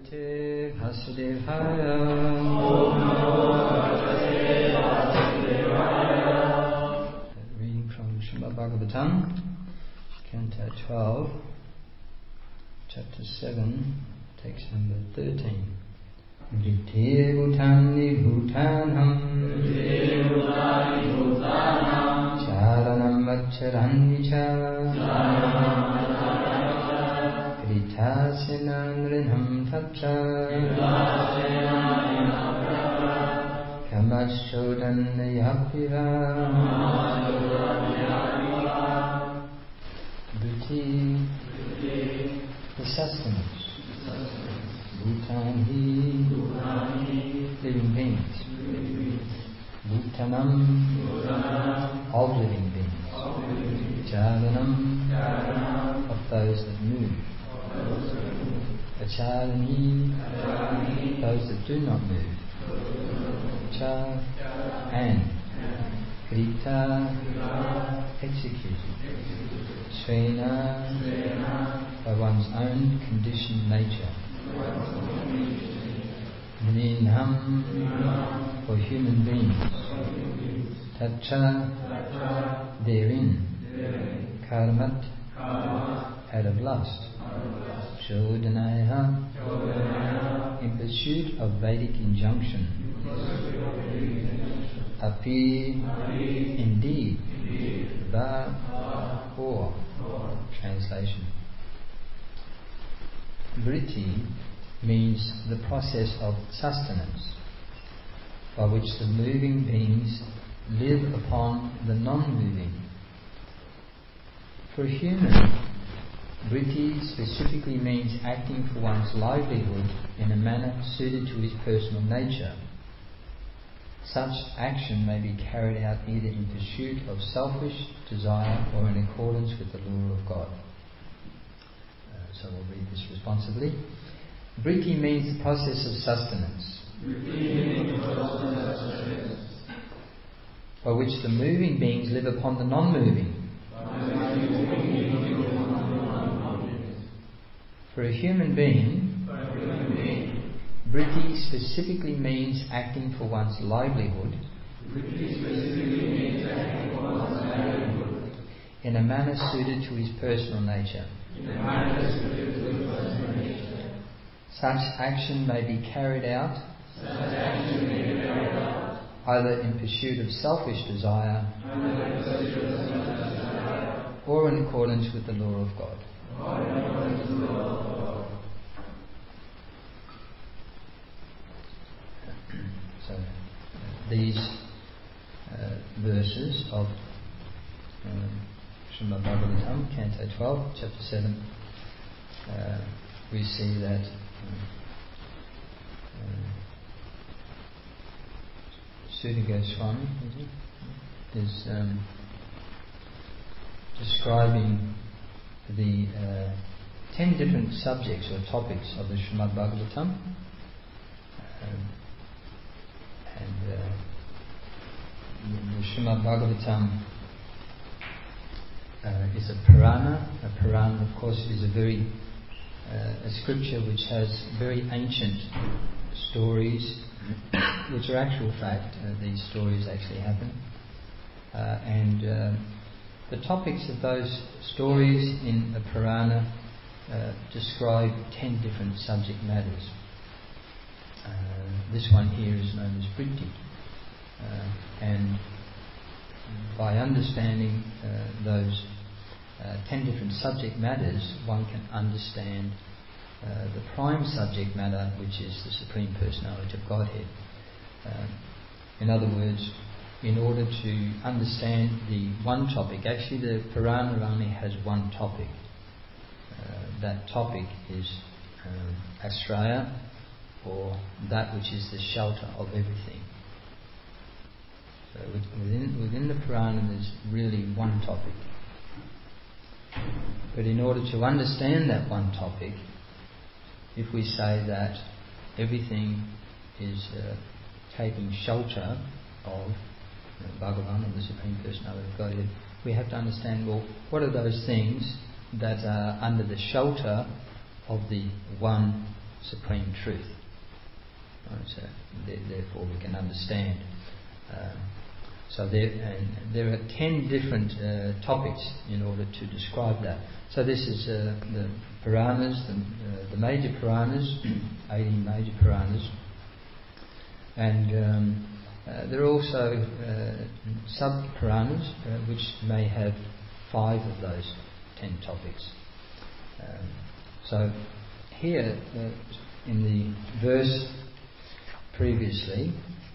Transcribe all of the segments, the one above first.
Bhagavate Vasudevaya. Om Namo Bhagavate Vasudevaya. Reading from Srimad Bhagavatam, Canto 12, Chapter 7, text number 13. Vritti Bhutani Bhutanam Charanam Vaccharanni Cha Kritasena Nrinam Tatra Kamashodanna Yapiva. Vritti, the sustenance. Bhutani, living beings. Bhutanam, of living beings. Charanam, of those that move. Acharani, those that do not move. Cha, and. Krita, executed. Svena, by one's own conditioned nature. Nrinam, for human beings. Tatra, therein. Karmat, out of lust. Chodhanaya, in pursuit of Vedic injunction. Api, indeed. Va, or. Translation. Vritti means the process of sustenance, by which the moving beings live upon the non-moving. For a human, vritti specifically means acting for one's livelihood in a manner suited to his personal nature. Such action may be carried out either in pursuit of selfish desire or in accordance with the law of God. So we'll read this responsibly. Vritti means the process of sustenance, by which the moving beings live upon the non-moving. For a human being, vritti specifically means acting for one's livelihood in a manner suited to his personal nature. Such action may be carried out either in pursuit of selfish desire or in accordance with the law of God. So these verses of Srimad Bhagavatam, Canto 12, Chapter 7, we see that Sudha Goswami is describing the 10 different subjects or topics of the Srimad Bhagavatam. The Srimad Bhagavatam is a Purana. A Purana, of course, is a scripture which has very ancient stories, which are actual fact. These stories actually happen. The topics of those stories in a Purana describe 10 different subject matters. This one here is known as Vritti. And by understanding those 10 different subject matters, one can understand the prime subject matter, which is the Supreme Personality of Godhead. In other words, in order to understand the one topic, actually the Purana only has one topic. That topic is Ashraya, or that which is the shelter of everything. So within the Purana there's really one topic. But in order to understand that one topic, if we say that everything is taking shelter of Bhagavan, or the Supreme Personality of Godhead, we have to understand, well, what are those things that are under the shelter of the one supreme truth. Right, so therefore we can understand. So there are 10 different topics in order to describe that. So this is the Puranas, the major Puranas, 18 major Puranas, and there are also sub-Puranas which may have 5 of those 10 topics. So here in the verse previously,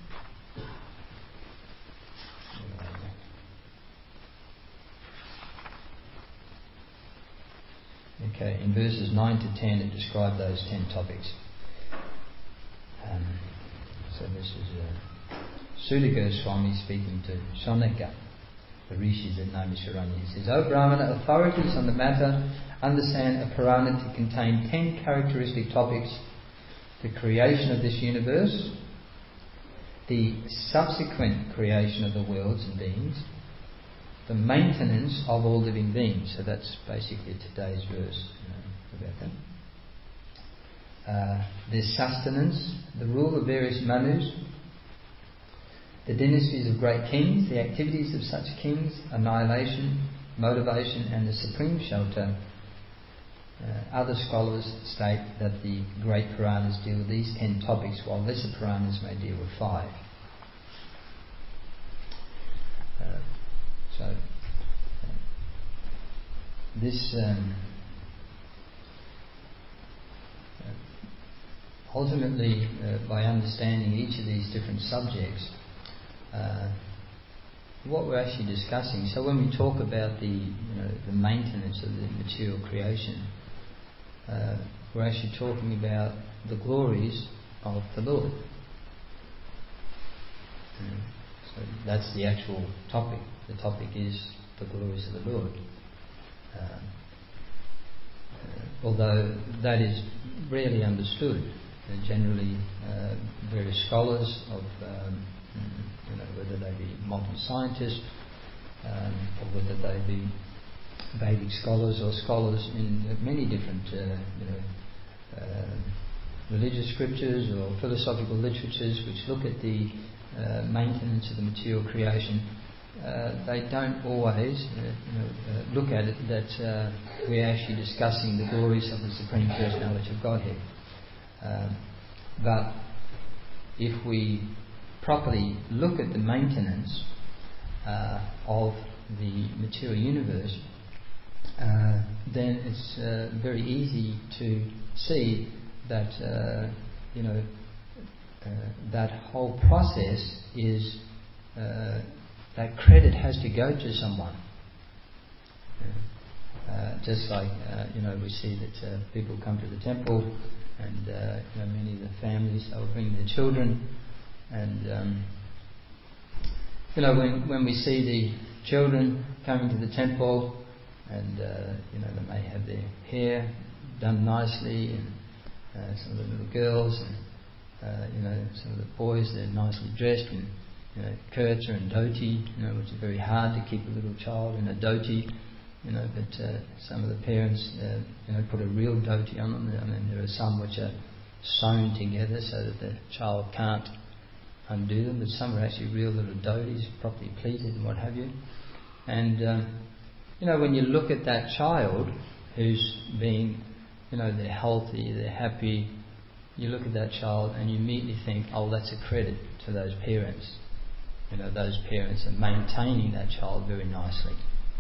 in verses 9 to 10 it described those 10 topics. So this is Sula Goswami speaking to Shonaka, the rishis at Naimisharanya. He says, O Brahmana, authorities on the matter understand a Purana to contain 10 characteristic topics: the creation of this universe, the subsequent creation of the worlds and beings, the maintenance of all living beings. So that's basically today's verse about that. Their sustenance, the rule of various manus, the dynasties of great kings, the activities of such kings, annihilation, motivation, and the supreme shelter. Other scholars state that the great Puranas deal with these 10 topics, while lesser Puranas may deal with 5. So this ultimately, by understanding each of these different subjects, what we're actually discussing. So when we talk about the maintenance of the material creation, we're actually talking about the glories of the Lord. So that's the actual topic. The topic is the glories of the Lord. Although that is rarely understood. Generally, various scholars of, whether they be modern scientists or whether they be Vedic scholars or scholars in many different, religious scriptures or philosophical literatures which look at the maintenance of the material creation, they don't always look at it that we're actually discussing the glories of the Supreme Personality of Godhead. But if we properly look at the maintenance of the material universe, then it's very easy to see that that whole process is that credit has to go to someone. Just like we see that people come to the temple, and many of the families, they'll bring their children, and when we see the children coming to the temple, and they may have their hair done nicely, and some of the little girls, and some of the boys, they're nicely dressed in kurta and dhoti, which is very hard to keep a little child in a dhoti, but some of the parents put a real dhoti on them. I mean, there are some which are sewn together so that the child can't undo them, but some are actually real little dhotis, properly pleated and what have you. And when you look at that child who's being, they're healthy, they're happy, you look at that child and you immediately think, oh, that's a credit to those parents. Those parents are maintaining that child very nicely.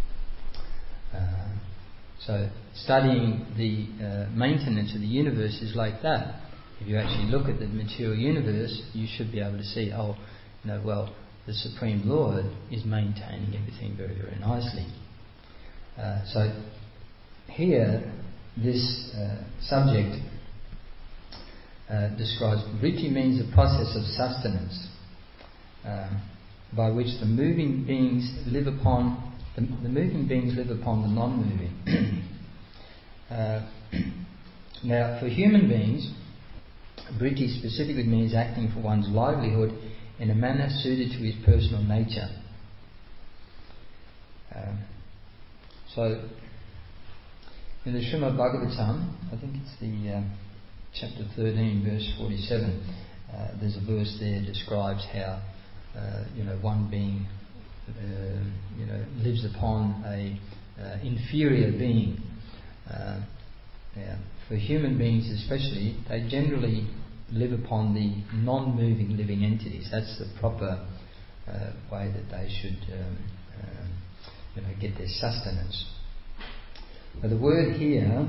So studying the maintenance of the universe is like that. If you actually look at the material universe, you should be able to see, the Supreme Lord is maintaining everything very, very nicely. So here, this subject describes vritti means the process of sustenance by which the moving beings live upon the moving beings live upon the non-moving. Now, for human beings, vritti specifically means acting for one's livelihood in a manner suited to his personal nature. So, in the Srimad Bhagavatam, I think it's the chapter 13, verse 47. There's a verse there that describes how one being lives upon a inferior being. For human beings especially, they generally live upon the non-moving living entities. That's the proper way that they should get their sustenance. Now the word here,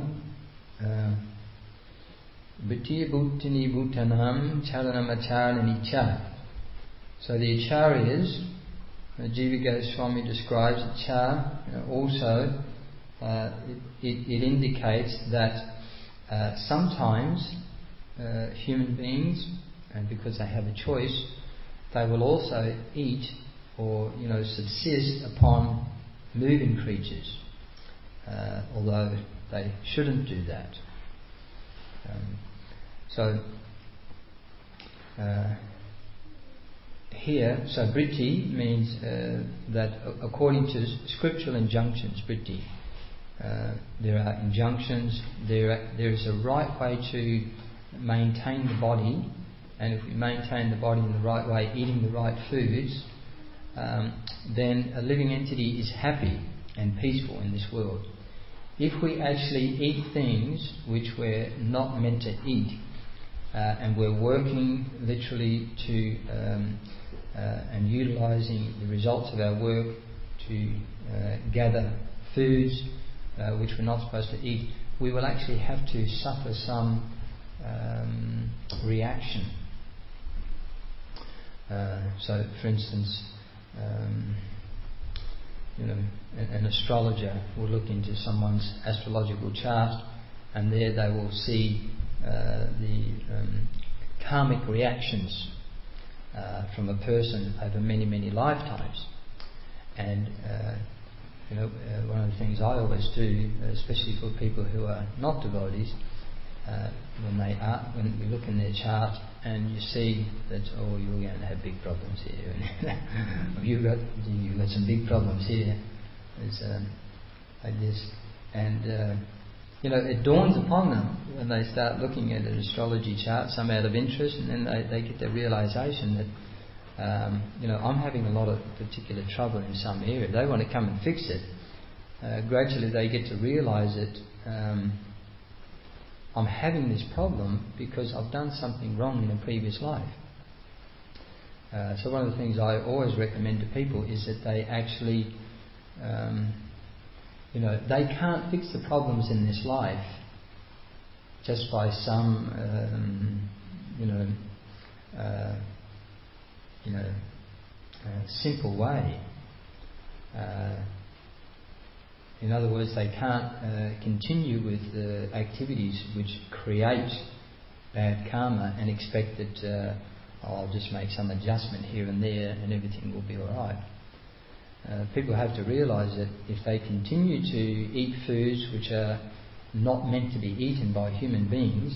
Bhuttiya Bhuttini Bhutanam Charanamacharani Cha. So the acharyas, Jiva Goswami describes cha also, it indicates that sometimes human beings, and because they have a choice, they will also eat or subsist upon moving creatures, although they shouldn't do that. Here, so vritti means that according to scriptural injunctions, vritti, there are injunctions, there is a right way to maintain the body, and if we maintain the body in the right way, eating the right foods, then a living entity is happy and peaceful in this world. If we actually eat things which we're not meant to eat, and we're working literally to and utilising the results of our work to gather foods which we're not supposed to eat, we will actually have to suffer some reaction. So, for instance, an astrologer will look into someone's astrological chart, and there they will see the karmic reactions from a person over many, many lifetimes. And one of the things I always do, especially for people who are not devotees, when we look in their chart and you see that you're going to have big problems here, you've got some big problems here. It's like this, and it dawns upon them when they start looking at an astrology chart, some out of interest, and then they get the realization that I'm having a lot of particular trouble in some area. They want to come and fix it. Gradually they get to realize that I'm having this problem because I've done something wrong in a previous life. So one of the things I always recommend to people is that they actually they can't fix the problems in this life just by some simple way. In other words, they can't continue with the activities which create bad karma and expect that I'll just make some adjustment here and there and everything will be alright. People have to realise that if they continue to eat foods which are not meant to be eaten by human beings,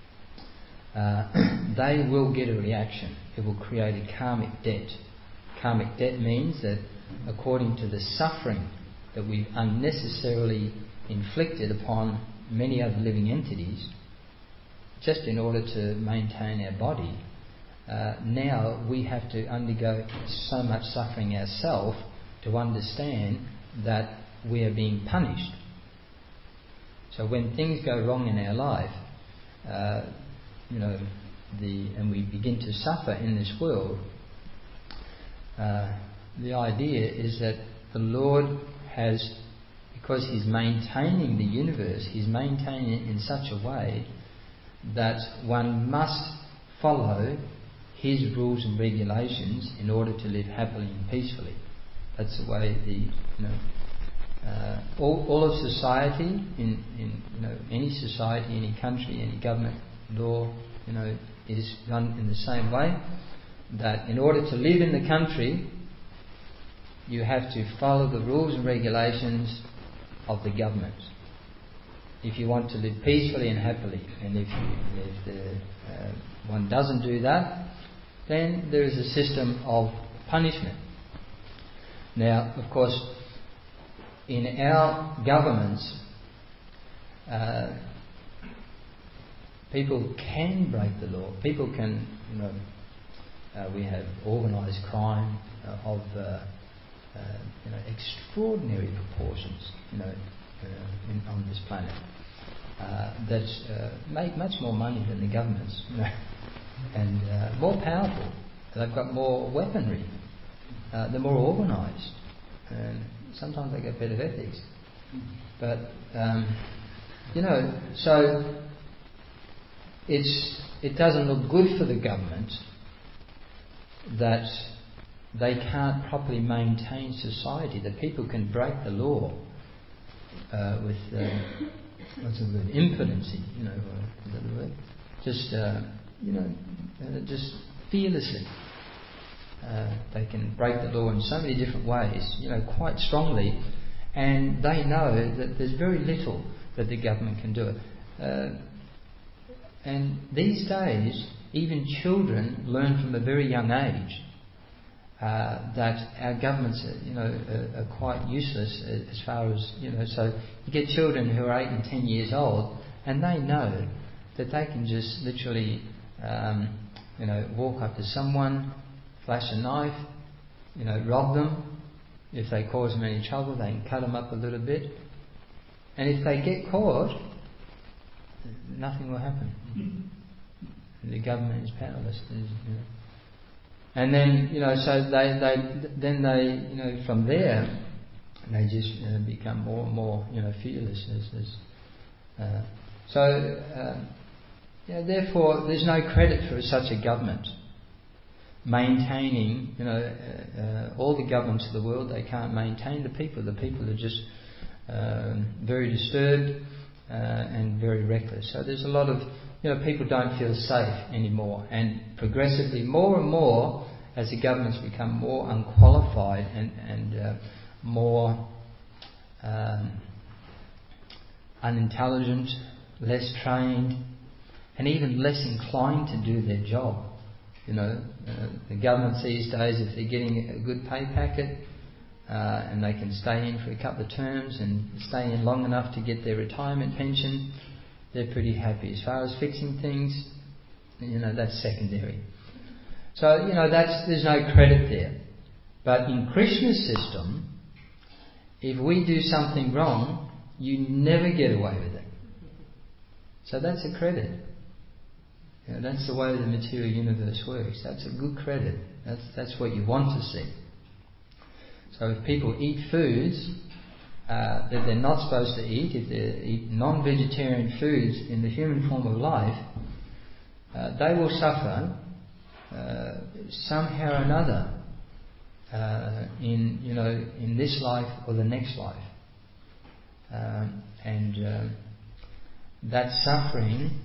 they will get a reaction. It will create a karmic debt. Karmic debt means that according to the suffering that we've unnecessarily inflicted upon many other living entities, just in order to maintain our body, now we have to undergo so much suffering ourselves to understand that we are being punished. So when things go wrong in our life, and we begin to suffer in this world, the idea is that the Lord has, because He's maintaining the universe, He's maintaining it in such a way that one must follow His rules and regulations in order to live happily and peacefully. That's the way all of society, in any society, any country, any government, law, is run in the same way. That in order to live in the country, you have to follow the rules and regulations of the government. If you want to live peacefully and happily, and if one doesn't do that, then there is a system of punishment. Now, of course, in our governments, people can break the law. People can, we have organised crime of extraordinary proportions, on this planet. That's make much more money than the governments, and more powerful. They've got more weaponry. They're more organised, and sometimes they get better ethics. But so it doesn't look good for the government that they can't properly maintain society. That people can break the law with what's the word? Impotency. Is that the word? Just just fearlessly. They can break the law in so many different ways, quite strongly, and they know that there's very little that the government can do. And these days, even children learn from a very young age that our governments, are quite useless as far as, so you get children who are 8 and 10 years old, and they know that they can just literally, walk up to someone, flash a knife, rob them. If they cause them any trouble, they can cut them up a little bit. And if they get caught, nothing will happen. The government is powerless. And then, so they from there, they just become more and more, fearless. Therefore, there's no credit for such a government maintaining, all the governments of the world. They can't maintain the people. The people are just very disturbed and very reckless. So there's a lot of, people don't feel safe anymore. And progressively, more and more, as the governments become more unqualified and more unintelligent, less trained, and even less inclined to do their job. The governments these days, if they're getting a good pay packet and they can stay in for a couple of terms and stay in long enough to get their retirement pension, they're pretty happy. As far as fixing things, that's secondary. So, there's no credit there. But in Krishna's system, if we do something wrong, you never get away with it. So that's a credit. That's the way the material universe works. That's a good credit. That's what you want to see. So if people eat foods that they're not supposed to eat, if they eat non-vegetarian foods in the human form of life, they will suffer somehow or another in this life or the next life. That suffering,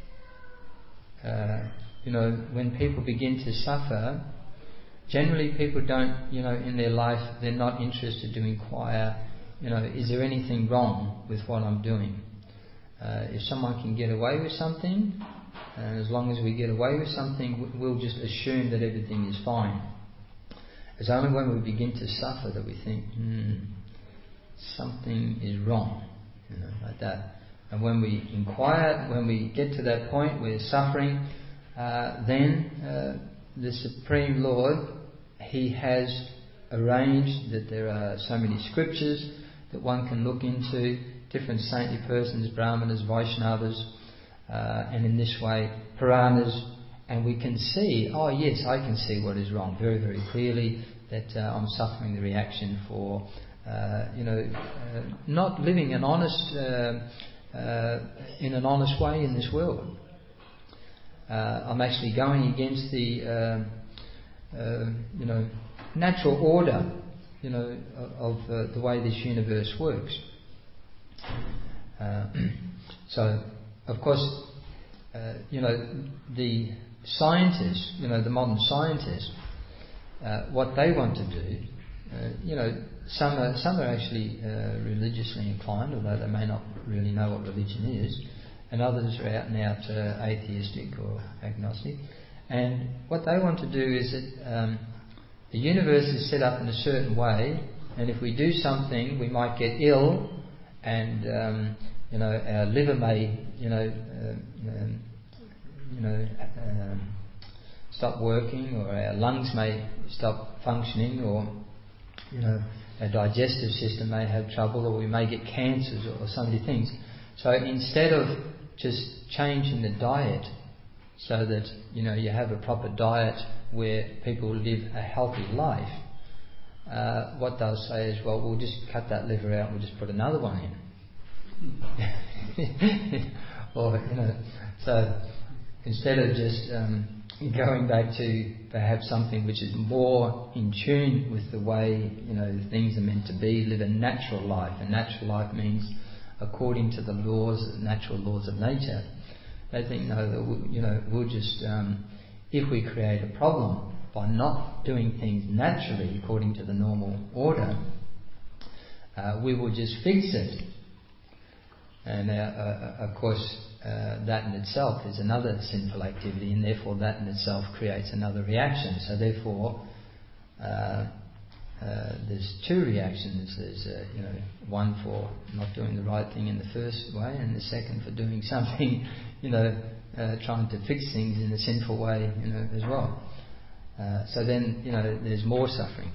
when people begin to suffer, generally people don't, in their life, they're not interested to inquire, is there anything wrong with what I'm doing? If someone can get away with something, and as long as we get away with something, we'll just assume that everything is fine. It's only when we begin to suffer that we think, something is wrong, like that. And when we inquire, when we get to that point where suffering, then the Supreme Lord, He has arranged that there are so many scriptures that one can look into, different saintly persons, Brahmanas, Vaishnavas, and in this way, Puranas, and we can see, oh yes, I can see what is wrong very, very clearly, that I'm suffering the reaction for, not living an honest, in an honest way in this world. I'm actually going against the, natural order, of the way this universe works. So, of course, the scientists, the modern scientists, what they want to do, some are actually religiously inclined, although they may not really know what religion is, and others are out and out atheistic or agnostic. And what they want to do is that the universe is set up in a certain way, and if we do something, we might get ill, and our liver may, stop working, or our lungs may stop functioning, or our digestive system may have trouble, or we may get cancers, or so many things. So instead of just changing the diet so that you have a proper diet where people live a healthy life, what they'll say is, well, we'll just cut that liver out, we'll just put another one in. Or so instead of just going back to perhaps something which is more in tune with the way things are meant to be, live a natural life. And natural life means according to the natural laws of nature. They think that we'll just if we create a problem by not doing things naturally according to the normal order, we will just fix it. And of course, that in itself is another sinful activity, and therefore that in itself creates another reaction. So therefore, there's two reactions. There's one for not doing the right thing in the first way, and the second for doing something, trying to fix things in a sinful way, as well. So then, there's more suffering.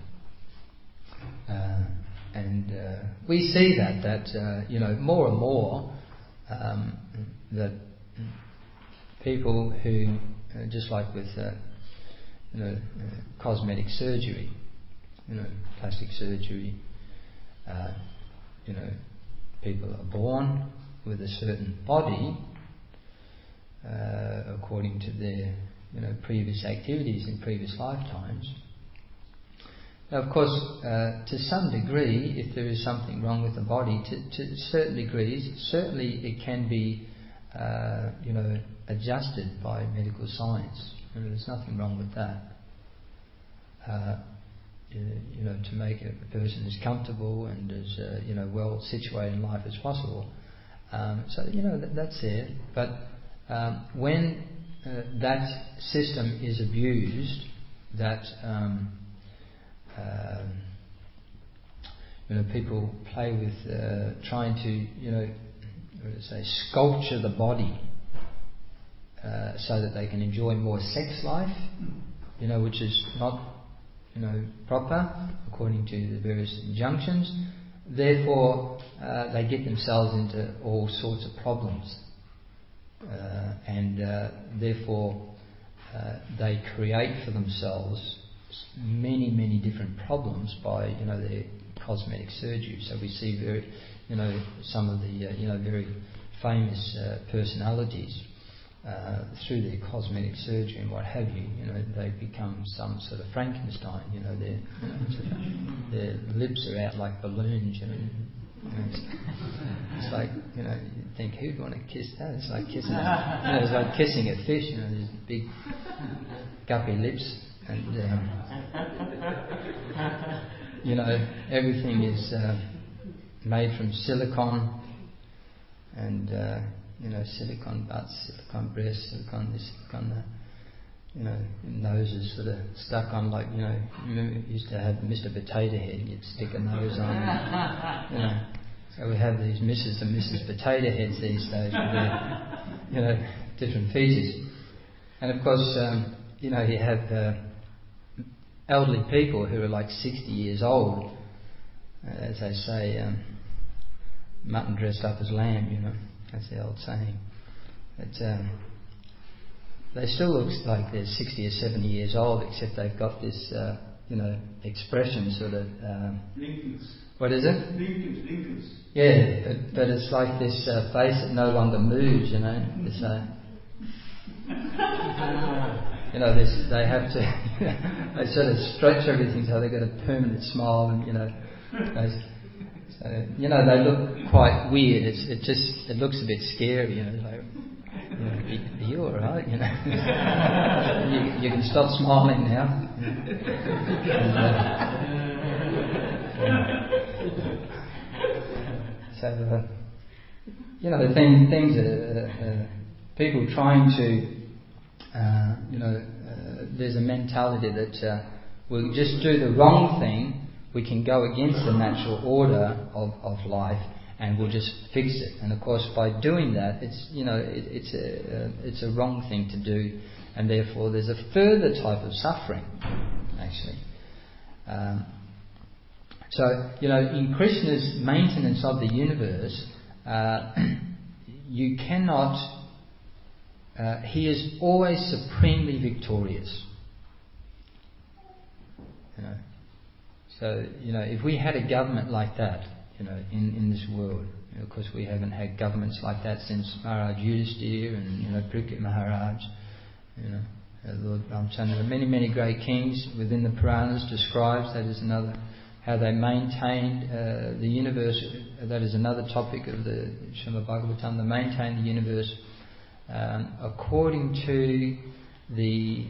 And we see that more and more that people who, just like with cosmetic surgery, plastic surgery, people are born with a certain body according to their previous activities in previous lifetimes. Now, of course, to some degree, if there is something wrong with the body, to certain degrees, certainly it can be, adjusted by medical science. There's nothing wrong with that. To make a person as comfortable and as well situated in life as possible. So that's there. But when that system is abused, that people play with trying to sculpture the body so that they can enjoy more sex life, which is not proper according to the various injunctions. Therefore, they get themselves into all sorts of problems, and therefore they create for themselves many different problems by their cosmetic surgery. So we see some of the very famous personalities through their cosmetic surgery and what have you. They become some sort of Frankenstein. Their lips are out like balloons. It's like you think, who'd want to kiss that? It's like kissing. It's like kissing a fish. These big guppy lips. And everything is made from silicone, and silicone butts, silicone breasts, silicone this, silicone that. Noses sort of stuck on, like remember we used to have Mr. Potato Head. You'd stick a nose on. So we have these Mrs. and Mrs. Potato Heads these days with their different features. And of course, you have elderly people who are like 60 years old, as they say, mutton dressed up as lamb, that's the old saying. But they still look like they're 60 or 70 years old, except they've got this, expression sort of... Wrinkles. What is it? Wrinkles. Yeah, but it's like this face that no longer moves, this... they have to, they sort of stretch everything so they've got a permanent smile, and they look quite weird. It looks a bit scary, like, are you all right? You can stop smiling now. Things are people trying to. There's a mentality that we'll just do the wrong thing, we can go against the natural order of life, and we'll just fix it. And of course, by doing that, it's a wrong thing to do, and therefore there's a further type of suffering, actually. So, in Krishna's maintenance of the universe, you cannot. He is always supremely victorious. So, if we had a government like that, in this world, of course we haven't had governments like that since Maharaj Yudhisthira and Parikshit Maharaj, Lord Ramchandra, many great kings within the Puranas describes that is another, how they maintained the universe. That is another topic of the Srimad Bhagavatam. They maintained the universe according to the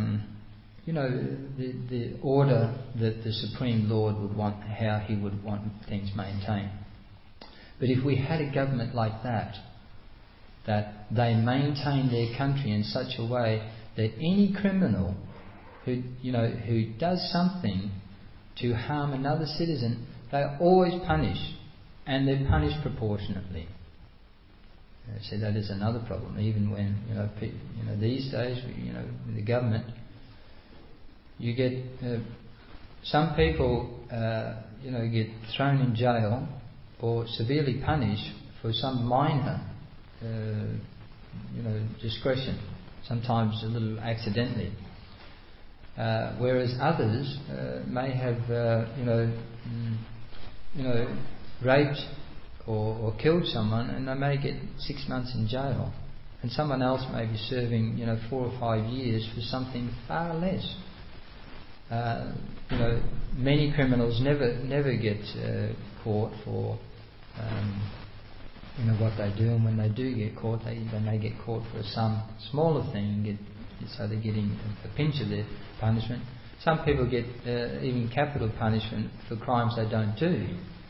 the order that the Supreme Lord would want, how He would want things maintained. But if we had a government like that they maintain their country in such a way that any criminal who does something to harm another citizen, they always punish, and they're punished proportionately. So that is another problem. Even when these days, with the government, you get some people get thrown in jail or severely punished for some minor discretion, sometimes a little accidentally, whereas others may have raped or killed someone, and they may get 6 months in jail, and someone else may be serving 4 or 5 years for something far less. Many criminals never get caught for what they do, and when they do get caught, they may get caught for some smaller thing, so they're getting a pinch of their punishment. Some people get even capital punishment for crimes they don't do.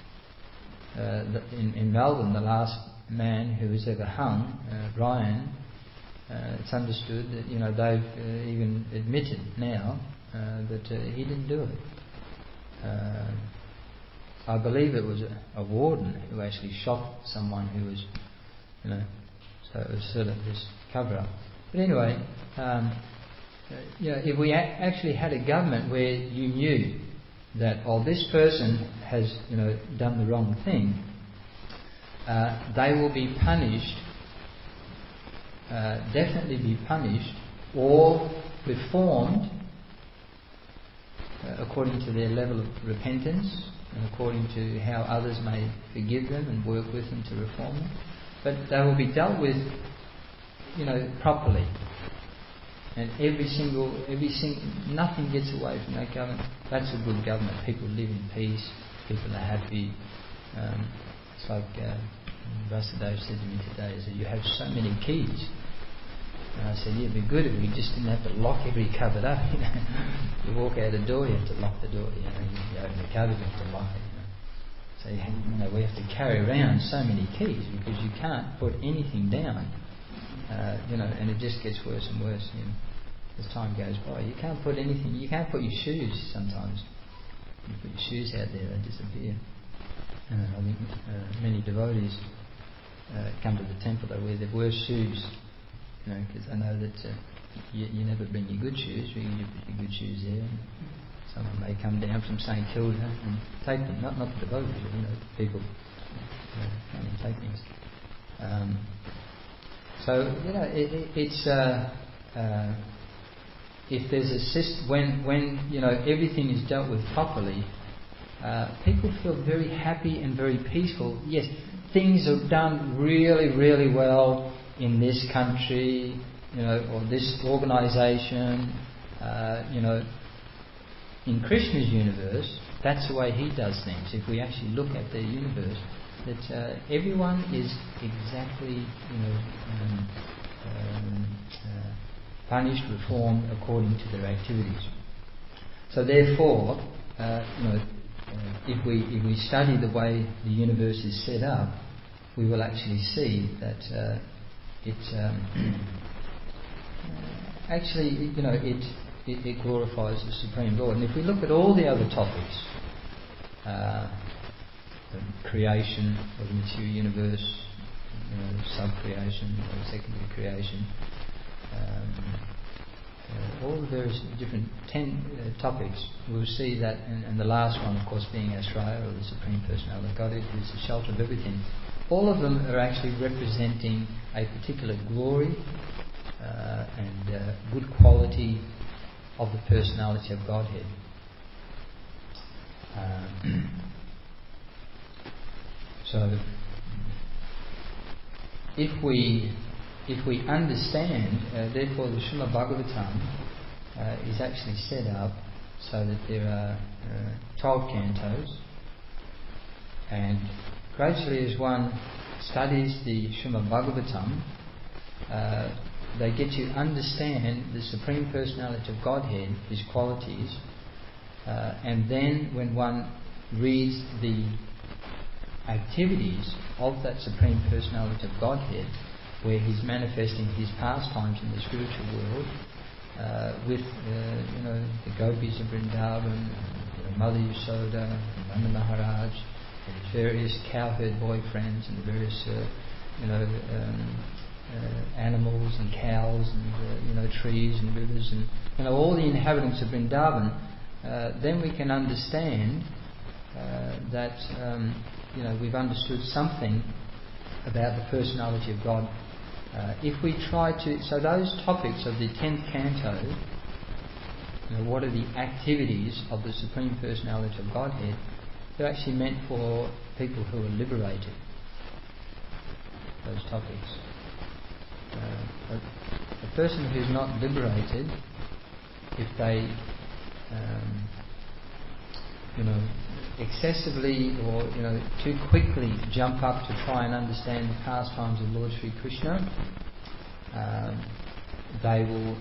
In Melbourne, the last man who was ever hung, Ryan, it's understood that they've even admitted now that he didn't do it. I believe it was a warden who actually shot someone who was, so it was sort of this cover-up. But anyway, if we actually had a government where you knew that, this person has, done the wrong thing, they will be punished, definitely be punished, or reformed according to their level of repentance and according to how others may forgive them and work with them to reform them. But they will be dealt with, properly. And nothing gets away from that government. That's a good government. People live in peace. People are happy. It's like Vasudev said to me today, he said, you have so many keys. And I said, it'd be good if we just didn't have to lock every cupboard up. You walk out the door, you have to lock the door. You open the cupboard, you have to lock it. So we have to carry around so many keys because you can't put anything down. And it just gets worse and worse as time goes by. You can't put anything. You can't put your shoes sometimes. You put your shoes out there, they disappear. I think many devotees come to the temple, they wear their worst shoes, because they know that you never bring your good shoes. You put your good shoes there. Someone may come down from St Kilda and take them. Not the devotees, but people come and take things. So it's if there's a system when everything is dealt with properly, people feel very happy and very peaceful. Yes, things are done really, really well in this country, or this organisation. In Krishna's universe, that's the way he does things. If we actually look at the universe, that everyone is exactly punished, reformed according to their activities. So therefore, if we study the way the universe is set up, we will actually see that it glorifies the Supreme Lord. And if we look at all the other topics, the creation of the material universe, sub-creation or secondary creation, all the various different 10 topics. We'll see that, and the last one, of course, being Ashraya, or the Supreme Personality of Godhead, who's the shelter of everything. All of them are actually representing a particular glory and good quality of the personality of Godhead. So, if we understand, therefore the Srimad Bhagavatam is actually set up so that there are 12 cantos, and gradually as one studies the Srimad Bhagavatam, they get to understand the Supreme Personality of Godhead, His qualities, and then when one reads the activities of that Supreme Personality of Godhead, where He's manifesting His pastimes in the spiritual world, with the gopis of Vrindavan, Mother Yasoda, Nanda Maharaj, and his various cowherd boyfriends, and the various animals and cows and trees and rivers and all the inhabitants of Vrindavan, then we can understand that we've understood something about the personality of God. If we try to, so those topics of the 10th canto, what are the activities of the Supreme Personality of Godhead, they're actually meant for people who are liberated. Those topics. A person who's not liberated, if they excessively or too quickly jump up to try and understand the pastimes of Lord Sri Krishna, they will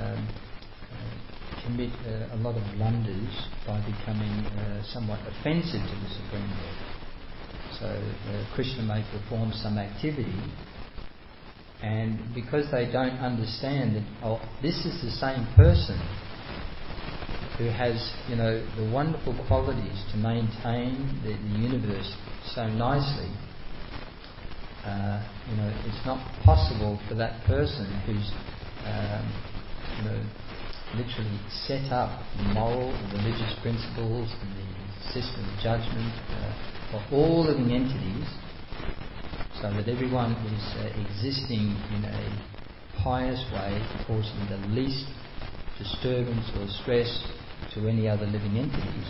commit a lot of blunders by becoming somewhat offensive to the Supreme Lord. So Krishna may perform some activity, and because they don't understand that this is the same person who has the wonderful qualities to maintain the universe so nicely, it's not possible for that person who's literally set up the moral and religious principles and the system of judgment for all living entities, so that everyone is existing in a pious way, causing the least disturbance or stress to any other living entities.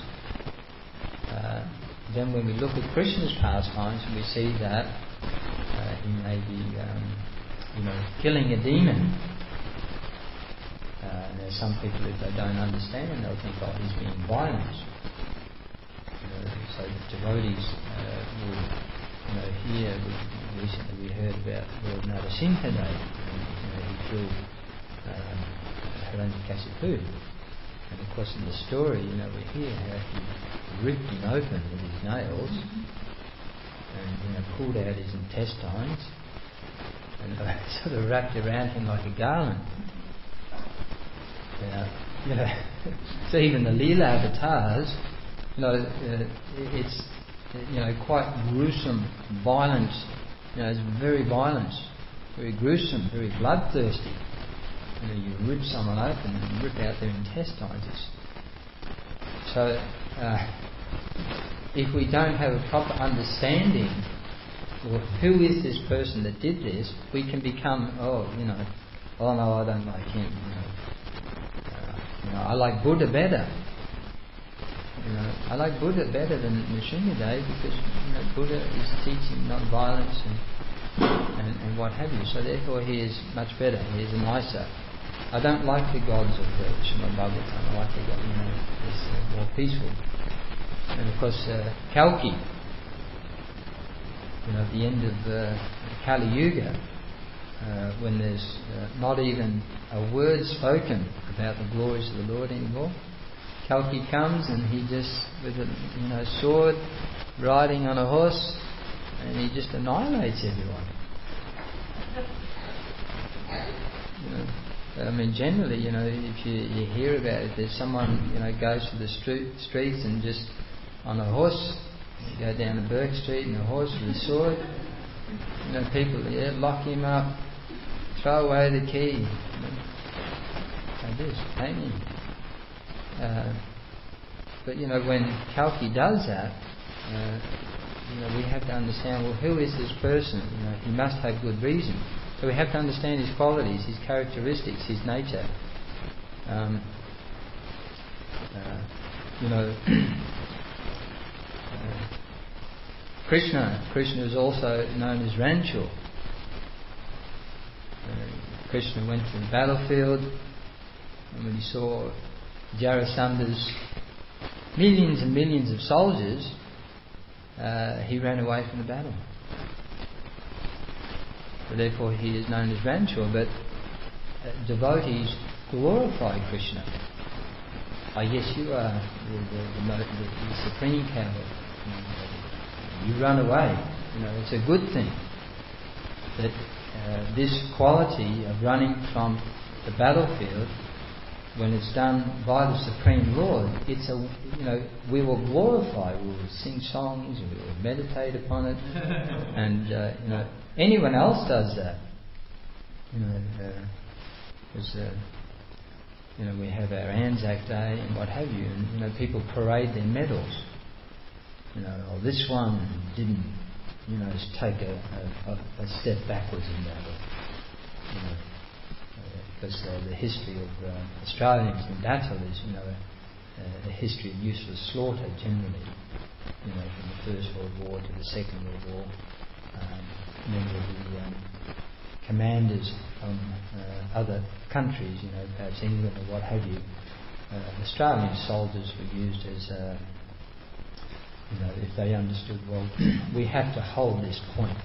Then when we look at Krishna's pastimes, we see that he may be killing a demon. There's some people, if they don't understand, they'll think, he's being violent. So the devotees will hear. Recently we heard about Lord Narasimha. He killed Hiranyakasipu. And of course in the story, we hear how he ripped him open with his nails and pulled out his intestines and sort of wrapped around him like a garland. So even the Leela avatars, it's quite gruesome violence. It's very violent, very gruesome, very bloodthirsty. You rip someone open and rip out their intestines. So if we don't have a proper understanding of who is this person that did this, we can become, no, I don't like him. I like Buddha better. I like Buddha better than Nrsimhadev because Buddha is teaching non-violence and what have you. So therefore he is much better. He is nicer. I don't like the gods of the Srimad Bhagavatam. I like the god, it's more peaceful. And of course, Kalki, at the end of Kali Yuga, when there's not even a word spoken about the glories of the Lord anymore, Kalki comes and he just, with a sword, riding on a horse, and he just annihilates everyone. Generally, if you hear about it, there's someone, goes to the streets and just on a horse You go down to Burke Street and a horse with a sword. People lock him up, throw away the key. Like this, hang him. But when Kalki does that, we have to understand, well, who is this person? He must have good reason. So we have to understand his qualities, his characteristics, his nature. Krishna is also known as Ranchur. Krishna went to the battlefield, and when he saw Jarasanda's millions and millions of soldiers, he ran away from the battle. So therefore he is known as Ranchur. But devotees glorify Krishna. Yes, you are the supreme coward. You run away. It's a good thing that this quality of running from the battlefield, when it's done by the Supreme Lord, we will glorify. We will sing songs. We will meditate upon it, and anyone else does that. We have our Anzac Day and what have you, and people parade their medals. This one didn't, take a step backwards in battle. Because the history of Australians in battle is, a history of useless slaughter generally. From the First World War to the Second World War. Many of the commanders from other countries, perhaps England or what have you, Australian soldiers were used as, if they understood, well, we have to hold this point,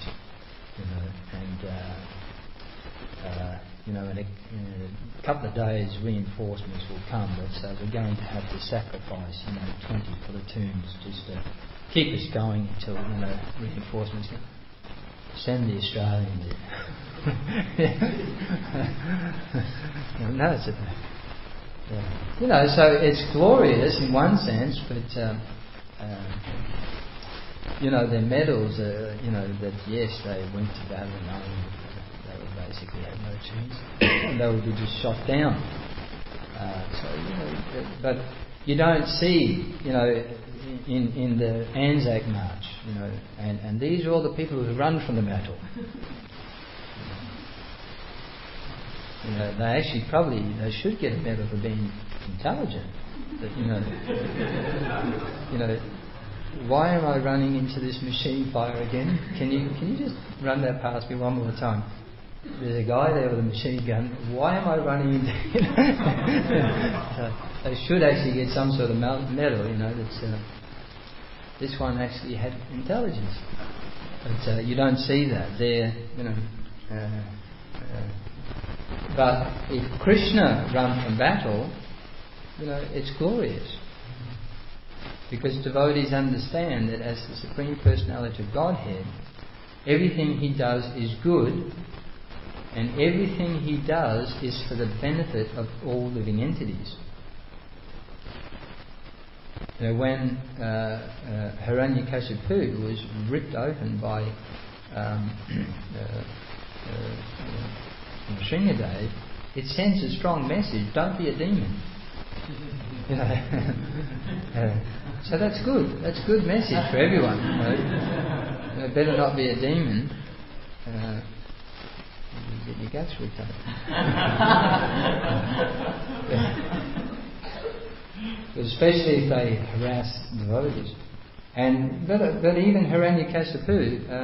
in a couple of days reinforcements will come, but so we're going to have to sacrifice, 20 platoons just to keep us going until, reinforcements come. Send the Australians in. No, it's so it's glorious in one sense, but their medals are, that yes, they went to battle knowing they would basically have no chance, and they would be just shot down. But you don't see, in the Anzac March, and these are all the people who run from the battle. They actually they should get a medal for being intelligent. But, why am I running into this machine fire again? Can you just run that past me one more time? There's a guy there with a machine gun. Why am I running into? So they should actually get some sort of medal. That's this one actually had intelligence, but you don't see that there. But if Krishna run from battle, it's glorious. Because devotees understand that as the Supreme Personality of Godhead, everything he does is good, and everything he does is for the benefit of all living entities. When Hiranyakashipu was ripped open by Shringadev, it sends a strong message: don't be a demon. So that's good. That's a good message for everyone. Better not be a demon. You get your guts ripped up. But especially if they harass devotees. But even Hiranyakashipu,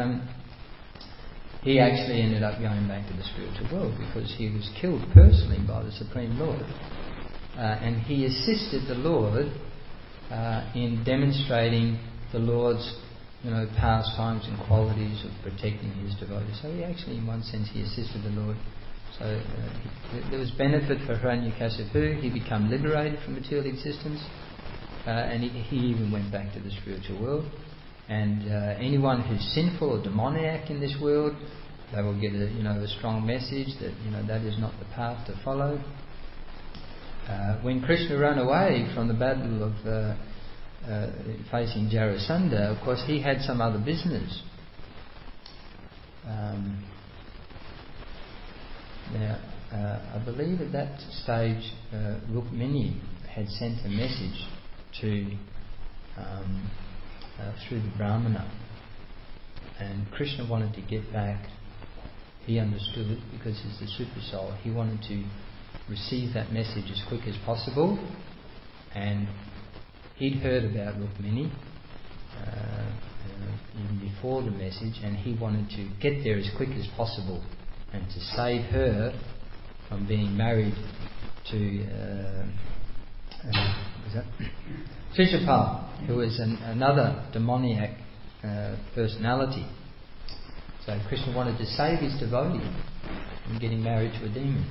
he actually ended up going back to the spiritual world because he was killed personally by the Supreme Lord. And he assisted the Lord in demonstrating the Lord's pastimes and qualities of protecting his devotees. So he actually, in one sense, he assisted the Lord. So there was benefit for Hiranyakashipu. He became liberated from material existence, and he even went back to the spiritual world. And anyone who's sinful or demoniac in this world, they will get a strong message that that is not the path to follow. When Krishna ran away from the battle of facing Jarasandha, of course he had some other business. Now, I believe at that stage Rukmini had sent a message to through the Brahmana, and Krishna wanted to get back. He understood it because he's the super soul. He wanted to receive that message as quick as possible, and he'd heard about Rukmini even before the message, and he wanted to get there as quick as possible and to save her from being married to Shishupal, who was another demoniac personality. So Krishna wanted to save his devotee from getting married to a demon.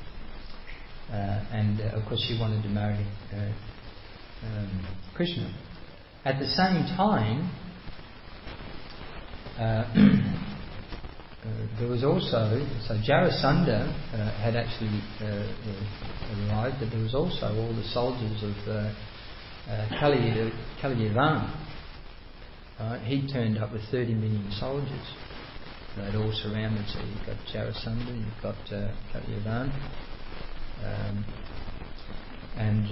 And of course she wanted to marry Krishna. At the same time, there was also, so Jarasandha had actually arrived, but there was also all the soldiers of Kaliyavan. He turned up with 30 million soldiers. They'd all surrounded. So you've got Jarasandha, you've got Kaliyavan, and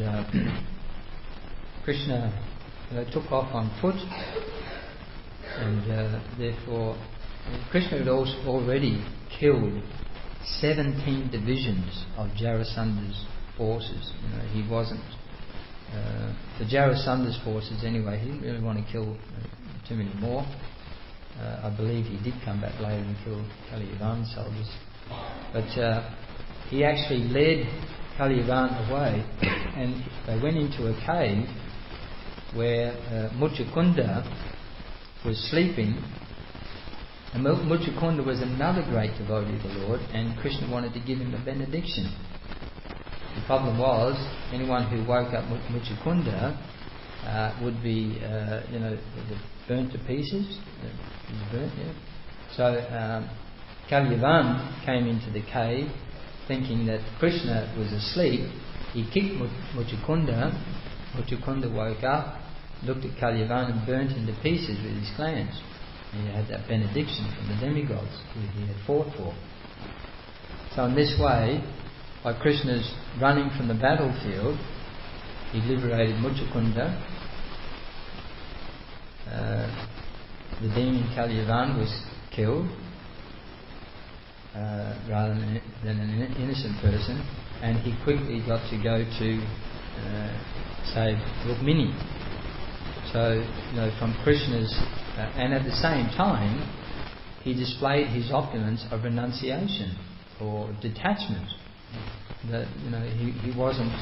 Krishna took off on foot, and therefore Krishna had also already killed 17 divisions of Jarasandha's forces. He wasn't the Jarasandha's forces anyway. He didn't really want to kill too many more. I believe he did come back later and kill Kaliyavan's soldiers, but he actually led Kaliyavan away, and they went into a cave where Muchukunda was sleeping. And Muchukunda was another great devotee of the Lord, and Krishna wanted to give him a benediction. The problem was, anyone who woke up Muchukunda would be, burnt to pieces. Burnt, yeah. So Kaliyavan came into the cave thinking that Krishna was asleep. He kicked Muchukunda. Muchukunda woke up, looked at Kaliyavan and burnt him to pieces with his clans. And he had that benediction from the demigods who he had fought for. So in this way, by Krishna's running from the battlefield, he liberated Muchukunda. The demon Kaliyavan was killed rather than an innocent person, and he quickly got to go to save Rukmini. So, from Krishna's and at the same time, he displayed his opulence of renunciation or detachment. That he wasn't.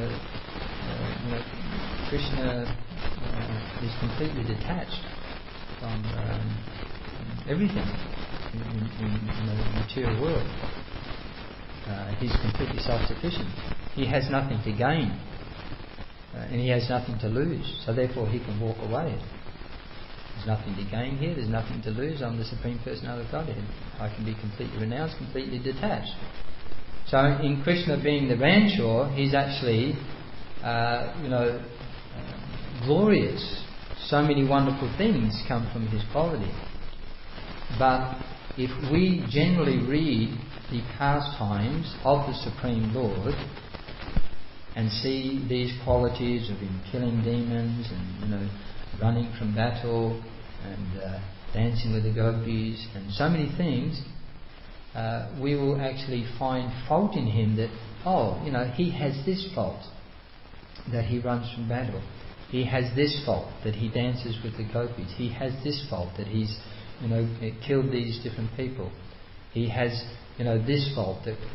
Krishna is completely detached from everything in the material world. He's completely self-sufficient. He has nothing to gain, and he has nothing to lose. So therefore, he can walk away. There's nothing to gain here. There's nothing to lose. I'm the Supreme Personality of Godhead. I can be completely renounced, completely detached. So in Krishna being the Ranchor, he's actually, glorious. So many wonderful things come from his quality. But if we generally read the pastimes of the Supreme Lord and see these qualities of him killing demons and running from battle and dancing with the gopis and so many things, we will actually find fault in him that, he has this fault, that he runs from battle. He has this fault, that he dances with the gopis. He has this fault, that he's killed these different people. He has this fault, that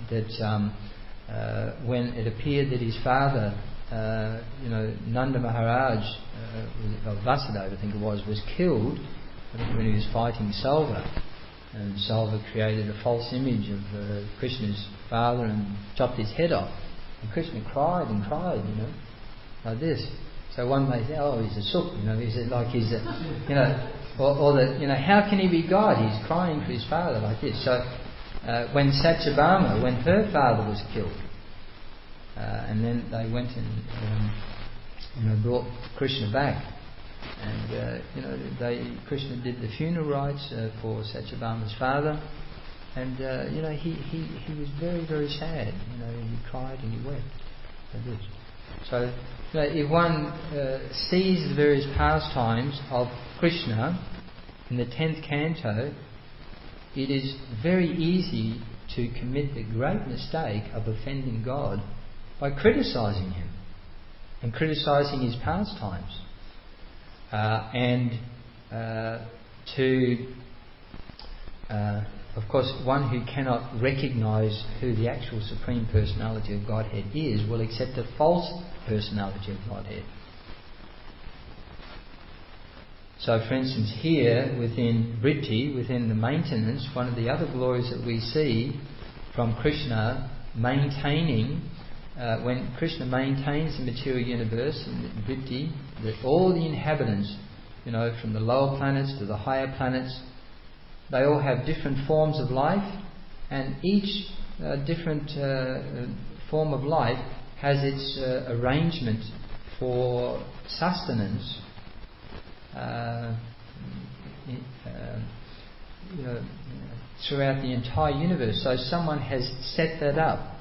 when it appeared that his father, Nanda Maharaj, Vasudeva I think it was killed when he was fighting Salva, and Salva created a false image of Krishna's father and chopped his head off, and Krishna cried and cried, like this. So one may say, he's a suk, how can he be God? He's crying for his father like this. So when Satyabhama, when her father was killed, and then they went and brought Krishna back, And Krishna did the funeral rites for Satyabhama's father, and he was very, very sad. He cried and he wept. So if one sees the various pastimes of Krishna in the 10th canto, it is very easy to commit the great mistake of offending God by criticising Him and criticising His pastimes. Of course, one who cannot recognise who the actual Supreme Personality of Godhead is will accept a false personality of Godhead. So, for instance, here within Vritti, within the maintenance, one of the other glories that we see from Krishna maintaining, when Krishna maintains the material universe in Vritti, that all the inhabitants, from the lower planets to the higher planets, they all have different forms of life, and each different form of life has its arrangement for sustenance. Throughout the entire universe. So someone has set that up.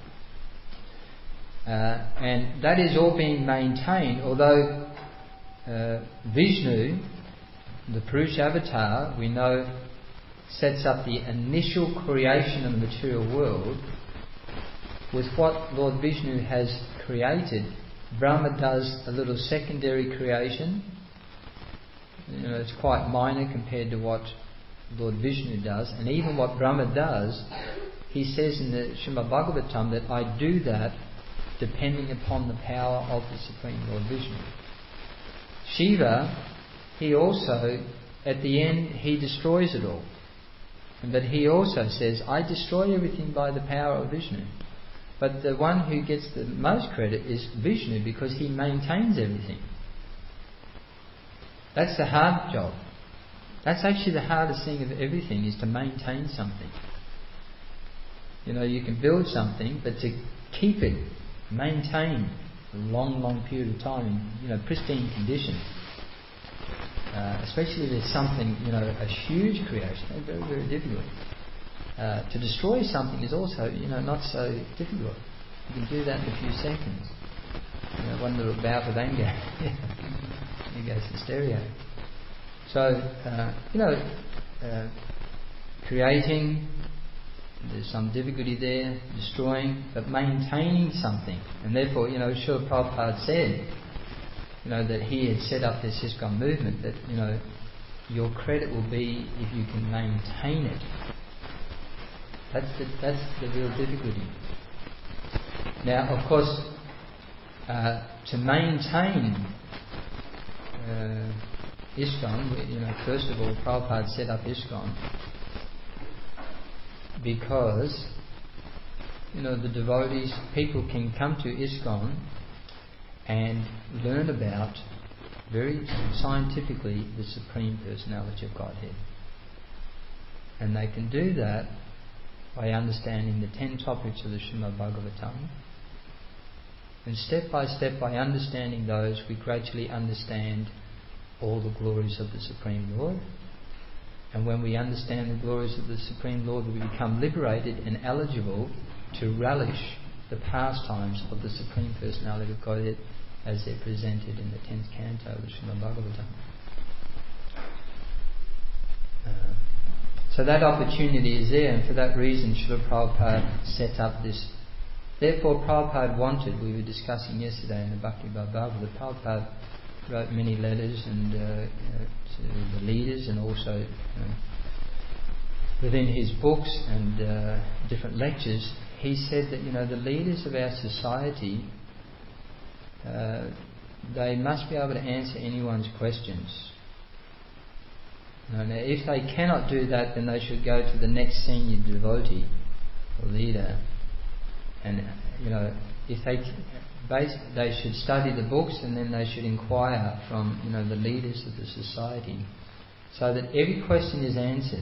And that is all being maintained, although Vishnu, the Purusha avatar, we know, sets up the initial creation of the material world. With what Lord Vishnu has created, Brahma does a little secondary creation. It's quite minor compared to what Lord Vishnu does. And even what Brahma does, he says in the Srimad Bhagavatam that I do that depending upon the power of the Supreme Lord Vishnu. Shiva, he also, at the end, he destroys it all. But he also says, I destroy everything by the power of Vishnu. But the one who gets the most credit is Vishnu, because he maintains everything. That's the hard job. That's actually the hardest thing of everything, is to maintain something. You can build something, but to keep it maintained for a long, long period of time in pristine condition, especially if it's something, a huge creation, very, very difficult. To destroy something is also, not so difficult. You can do that in a few seconds. One little bout of anger. He goes to stereo. So, creating, there's some difficulty there, destroying, but maintaining something. And therefore, Srila Prabhupada said, that he had set up this ISKCON movement, that, your credit will be if you can maintain it. That's the real difficulty. Now, of course, to maintain ISKCON, first of all, Prabhupada set up ISKCON because, the devotees, people can come to ISKCON and learn about, very scientifically, the Supreme Personality of Godhead. And they can do that by understanding the 10 topics of the Srimad Bhagavatam. And step by step, by understanding those, we gradually understand all the glories of the Supreme Lord. And when we understand the glories of the Supreme Lord, we become liberated and eligible to relish the pastimes of the Supreme Personality of Godhead as they're presented in the 10th canto of the Srimad Bhagavatam. So that opportunity is there, and for that reason Srila Prabhupada set up this. Therefore Prabhupada wanted, we were discussing yesterday in the Bhakti Bhagavad, that Prabhupada wrote many letters and to the leaders, and also within his books and different lectures, he said that the leaders of our society, they must be able to answer anyone's questions. Now, if they cannot do that, then they should go to the next senior devotee or leader, and if they should study the books, and then they should inquire from the leaders of the society, so that every question is answered.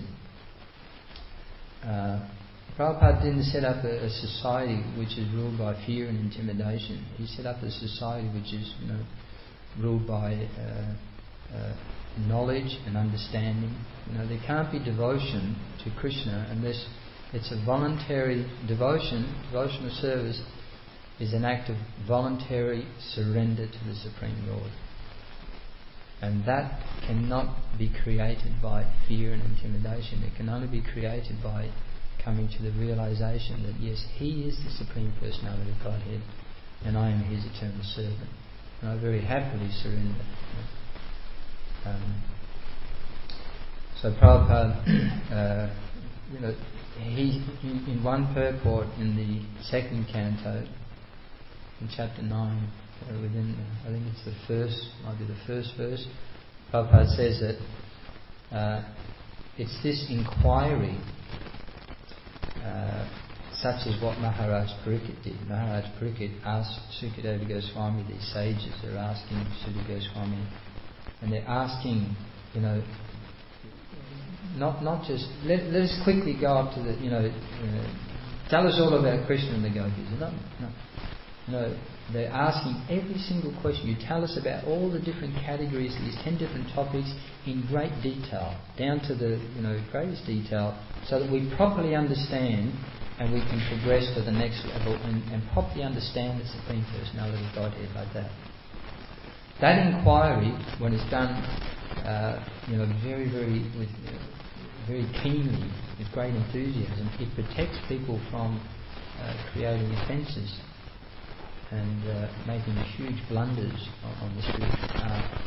Prabhupada didn't set up a society which is ruled by fear and intimidation. He set up a society which is ruled by knowledge and understanding. There can't be devotion to Krishna unless it's a voluntary devotion. Devotional service is an act of voluntary surrender to the Supreme Lord. And that cannot be created by fear and intimidation. It can only be created by coming to the realization that yes, He is the Supreme Personality of Godhead and I am His eternal servant. And I very happily surrender. So Prabhupada, he in one purport in the second canto, in chapter 9, within, I think it's might be the first verse, Prabhupada says that it's this inquiry, such as what Maharaj Pariksit did. Maharaj Pariksit asked Sukadeva Goswami, these sages are asking Sukadeva Goswami, and they're asking, not just let us quickly go up to the, tell us all about Krishna and the Gopis. No, they're asking every single question. You tell us about all the different categories, these 10 different topics in great detail, down to the greatest detail, so that we properly understand and we can progress to the next level and properly understand the Supreme Personality of Godhead like that. That inquiry, when it's done, very keenly, with great enthusiasm, it protects people from creating offences and making huge blunders on the spiritual path.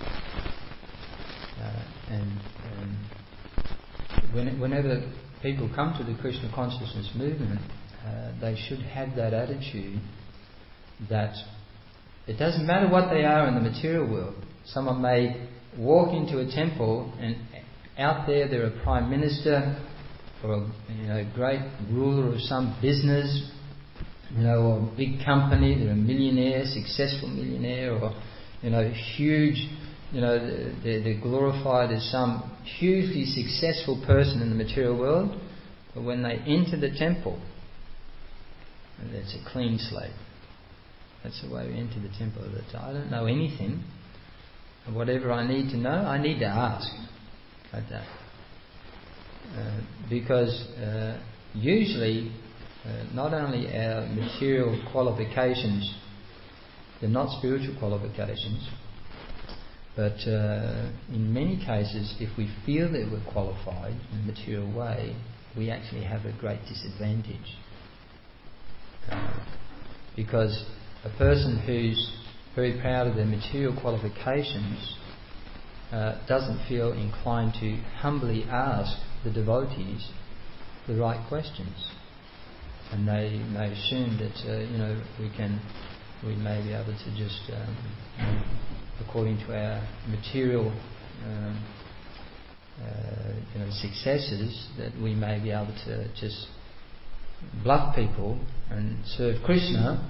Whenever people come to the Krishna consciousness movement, they should have that attitude that it doesn't matter what they are in the material world. Someone may walk into a temple and out there they're a prime minister or a great ruler of some business, or a big company. They're a millionaire, successful millionaire, or huge. They're glorified as some hugely successful person in the material world. But when they enter the temple, it's a clean slate. That's the way we enter the temple. I don't know anything. And whatever I need to know, I need to ask. Like that. Because usually, not only our material qualifications, they're not spiritual qualifications, but in many cases, if we feel that we're qualified in a material way, we actually have a great disadvantage. Because a person who's very proud of their material qualifications doesn't feel inclined to humbly ask the devotees the right questions, and they may assume that we may be able to just according to our material successes, that we may be able to just bluff people and serve Krishna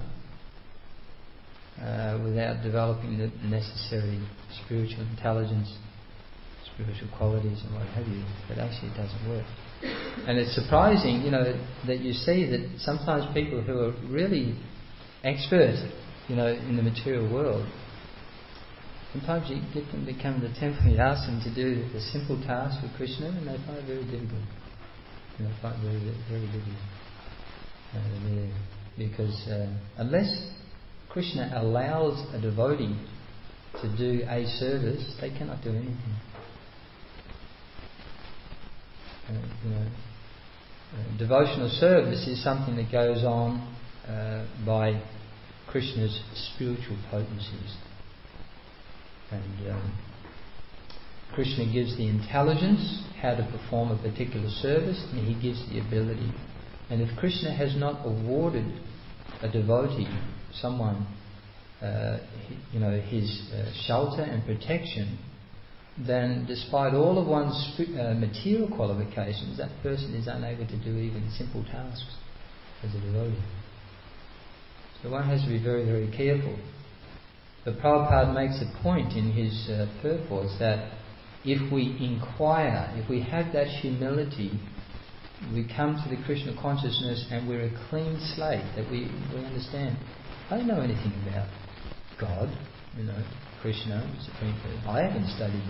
without developing the necessary spiritual intelligence, spiritual qualities and what have you. But actually it doesn't work. And it's surprising, that you see that sometimes people who are really expert, in the material world, sometimes you get them to come to the temple, you ask them to do a simple task for Krishna, and they find it very difficult. They find it very, very difficult. Because unless Krishna allows a devotee to do a service, they cannot do anything. Devotional service is something that goes on by Krishna's spiritual potencies. And Krishna gives the intelligence how to perform a particular service, and He gives the ability. And if Krishna has not awarded a devotee, someone, his shelter and protection, then despite all of one's material qualifications, that person is unable to do even simple tasks as a devotee. So one has to be very, very careful. But Prabhupada makes a point in his purports that if we inquire, if we have that humility, we come to the Krishna consciousness and we're a clean slate, that we understand, I don't know anything about God, Krishna, Supreme Person. I haven't studied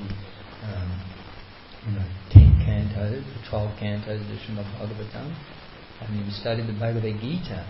the 10 cantos, the 12 cantos of the Srimad Bhagavatam. I haven't even studied the Bhagavad Gita.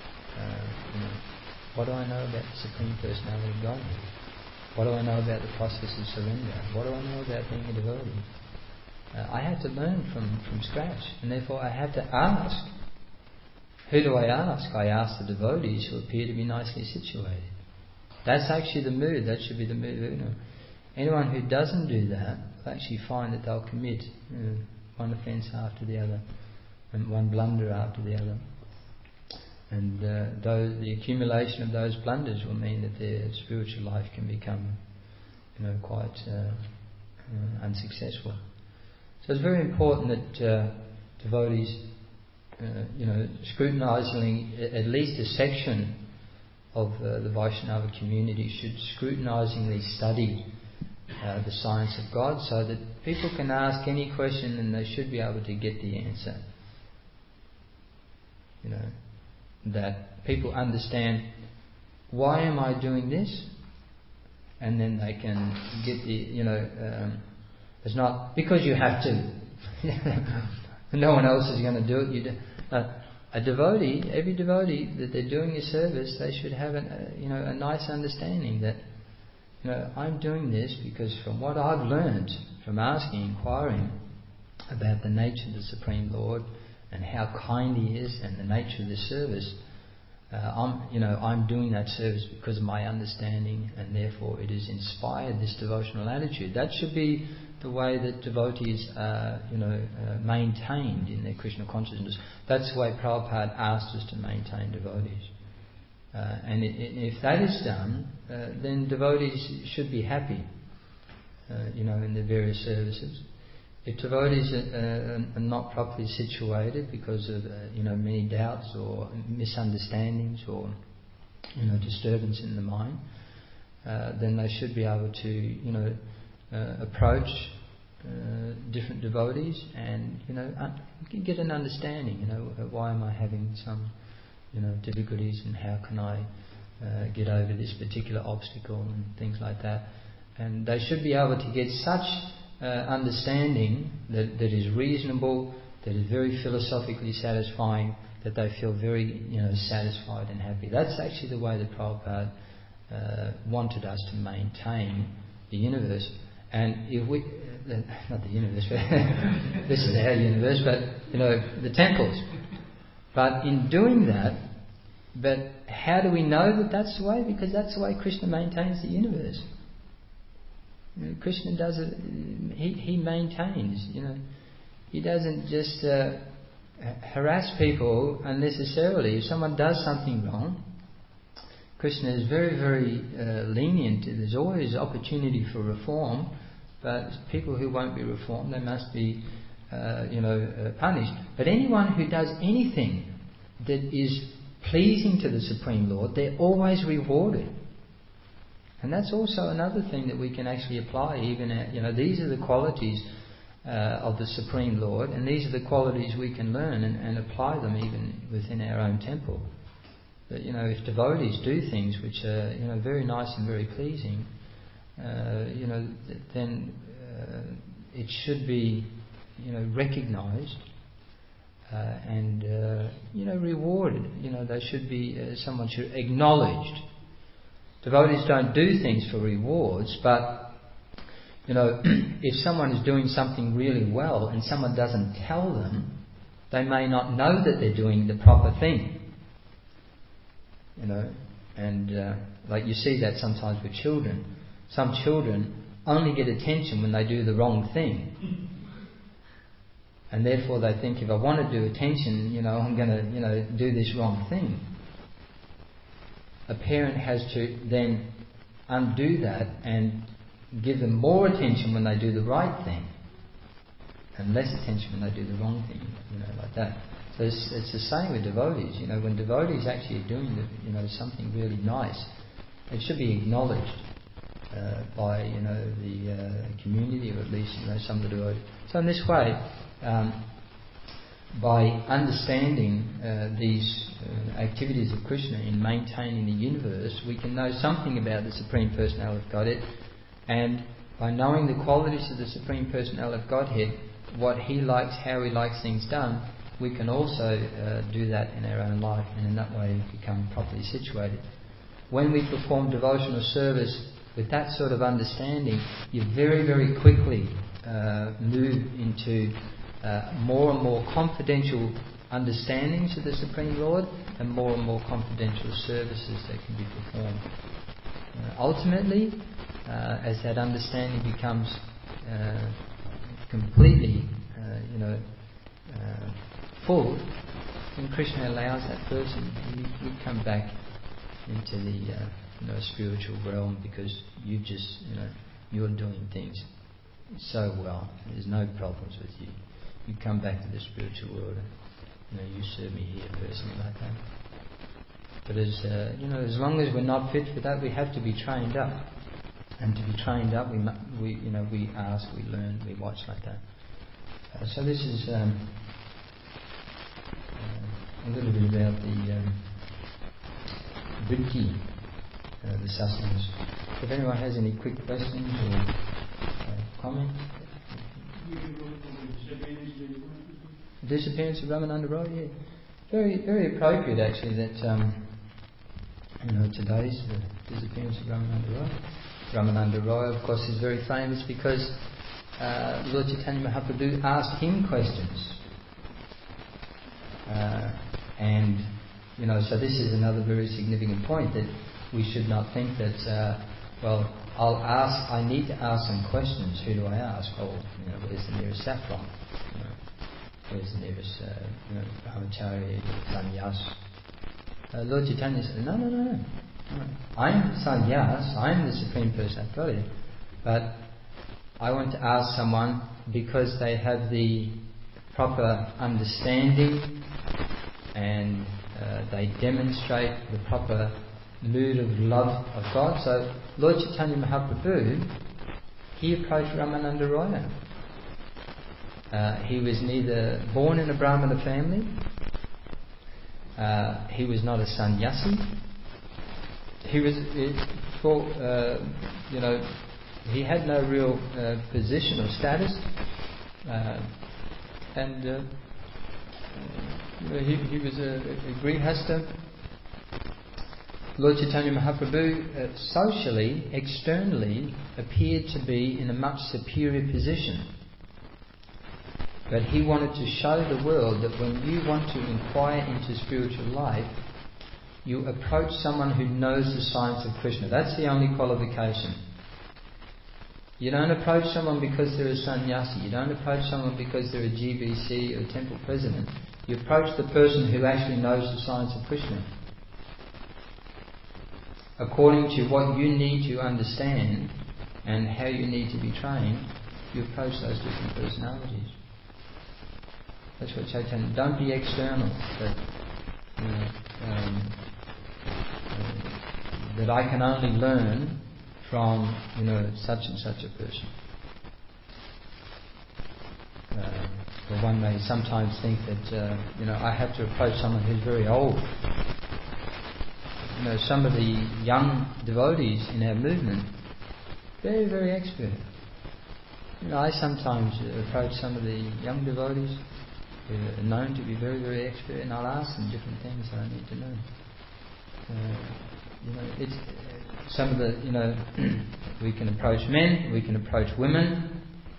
What do I know about the Supreme Personality of Godhead? What do I know about the process of surrender? What do I know about being a devotee? I had to learn from scratch, and therefore I had to ask. Who do I ask? I ask the devotees who appear to be nicely situated. That's actually the mood. That should be the mood. Anyone who doesn't do that will actually find that they'll commit one offence after the other, and one blunder after the other. And the accumulation of those blunders will mean that their spiritual life can become, quite unsuccessful. So it's very important that devotees, scrutinising at least a section of the Vaishnava community should scrutinisingly study the science of God, so that people can ask any question and they should be able to get the answer. That people understand, why am I doing this? And then they can get the, it's not because you have to. No one else is going to do it. A devotee, every devotee that they're doing a service, they should have a nice understanding that, I'm doing this because from what I've learned from asking, inquiring about the nature of the Supreme Lord and how kind He is and the nature of the service, I'm doing that service because of my understanding, and therefore it has inspired this devotional attitude. That should be the way that devotees are, maintained in their Krishna consciousness. That's the way Prabhupada asked us to maintain devotees. And if that is done, then devotees should be happy, in the various services. If devotees are not properly situated because of many doubts or misunderstandings or disturbance in the mind, then they should be able to approach different devotees and get an understanding. Why am I having some difficulties, and how can I get over this particular obstacle and things like that. And they should be able to get such understanding that is reasonable, that is very philosophically satisfying, that they feel very satisfied and happy. That's actually the way that Prabhupada wanted us to maintain the universe. And if we, not the universe, but this is our universe, but the temples. But in doing that, but how do we know that that's the way? Because that's the way Krishna maintains the universe. Krishna does it. He maintains. He doesn't just harass people unnecessarily. If someone does something wrong, Krishna is very, very lenient. There's always opportunity for reform, but people who won't be reformed, they must be, punished. But anyone who does anything that is pleasing to the Supreme Lord, they're always rewarded. And that's also another thing that we can actually apply. Even at, these are the qualities of the Supreme Lord, and these are the qualities we can learn and apply them even within our own temple. That if devotees do things which are very nice and very pleasing, then it should be recognised and rewarded. They should be someone should acknowledged. Devotees don't do things for rewards, but if someone is doing something really well and someone doesn't tell them, they may not know that they're doing the proper thing. And like you see that sometimes with children. Some children only get attention when they do the wrong thing. And therefore they think, if I want to do attention, I'm going to do this wrong thing. A parent has to then undo that and give them more attention when they do the right thing, and less attention when they do the wrong thing, like that. So it's the same with devotees. When devotees actually are doing something really nice, it should be acknowledged by the community, or at least some of the devotees. So in this way, by understanding these activities of Krishna in maintaining the universe, we can know something about the Supreme Personality of Godhead, and by knowing the qualities of the Supreme Personality of Godhead, what He likes, how He likes things done, we can also do that in our own life, and in that way become properly situated. When we perform devotional service with that sort of understanding, you very, very quickly move into more and more confidential understandings of the Supreme Lord, and more confidential services that can be performed. Ultimately, as that understanding becomes completely, full, then Krishna allows that person, you come back into the spiritual realm, because you just, you're doing things so well. There's no problems with you. You come back to the spiritual world, and you serve me here, personally, like that. But as long as we're not fit for that, we have to be trained up. And to be trained up, we ask, we learn, we watch like that. So this is a little bit about the vritti, the sustenance. If anyone has any quick questions or comments. Disappearance of Ramananda Roy, yeah. Very, very appropriate actually that today's the disappearance of Ramananda Roy. Ramananda Roy, of course, is very famous because Lord Chaitanya Mahaprabhu asked him questions. So this is another very significant point, that we should not think that, I need to ask some questions. Who do I ask? Where's the nearest saffron? Where's the nearest brahmachari, sannyas? Lord Chaitanya said, no. I'm sannyas, I'm the Supreme Personality of Godhead, but I want to ask someone because they have the proper understanding and they demonstrate the proper mood of love of God. So Lord Chaitanya Mahaprabhu, he approached Ramananda Roya. He was neither born in a Brahmana family, he was not a sannyasi, he had no real position or status, he was a grihastha. Lord Chaitanya Mahaprabhu socially, externally, appeared to be in a much superior position. But he wanted to show the world that when you want to inquire into spiritual life, you approach someone who knows the science of Krishna. That's the only qualification. You don't approach someone because they're a sannyasi. You don't approach someone because they're a GBC or temple president. You approach the person who actually knows the science of Krishna. According to what you need to understand and how you need to be trained, you approach those different personalities. That's what Chaitanya. Don't be external. That I can only learn from such and such a person. Or one may sometimes think that I have to approach someone who's very old. Some of the young devotees in our movement, very, very expert. I sometimes approach some of the young devotees who are known to be very, very expert, and I'll ask them different things that I need to know. It's some of the we can approach men, we can approach women.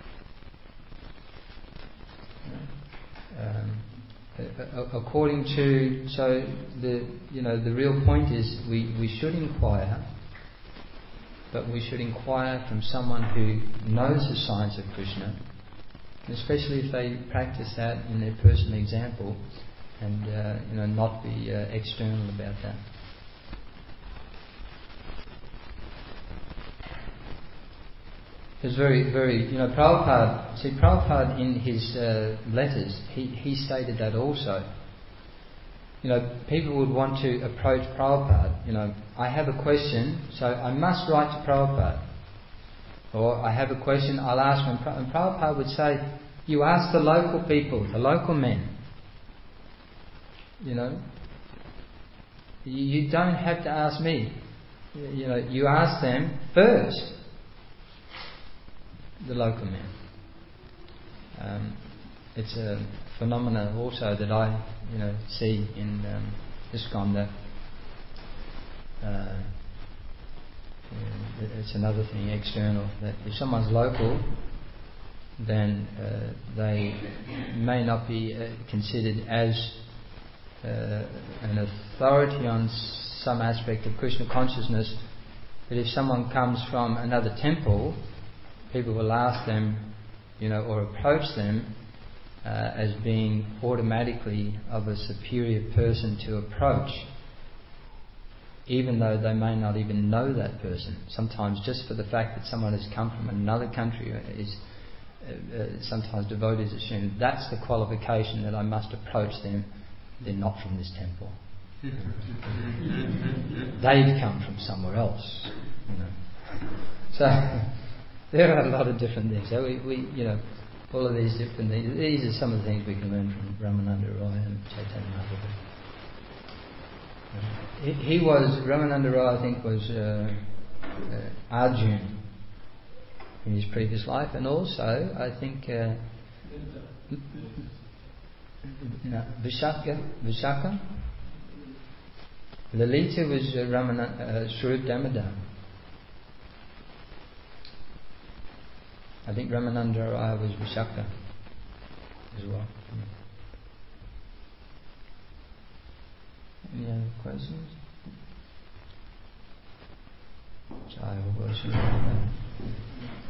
According to the real point is we should inquire, but we should inquire from someone who knows the science of Krishna, especially if they practice that in their personal example, and not be external about that. It's very, very, Prabhupada in his letters, he stated that also. People would want to approach Prabhupada. I have a question, so I must write to Prabhupada. Or I have a question, I'll ask him. And Prabhupada would say, you ask the local people, the local men. You know, you don't have to ask me. You know, you ask them first, the local men. It's a phenomenon also that I, see in ISKCON that it's another thing external, that if someone's local, then they may not be considered as an authority on some aspect of Krishna consciousness, but if someone comes from another temple, people will ask them, or approach them as being automatically of a superior person to approach, even though they may not even know that person. Sometimes just for the fact that someone has come from another country is sometimes devotees assume that's the qualification that I must approach them. They're not from this temple. They've come from somewhere else. So there are a lot of different things. So we all of these different things. These are some of the things we can learn from Ramananda Roy and Chaitanya Mahaprabhu. He was, Ramananda Roy I think was Arjun in his previous life, and also I think Vishaka. Lalita was Swarup Damodar. I think Ramananda Raya was Vishaka as well. Any other questions? Jai Bhagavad Gita.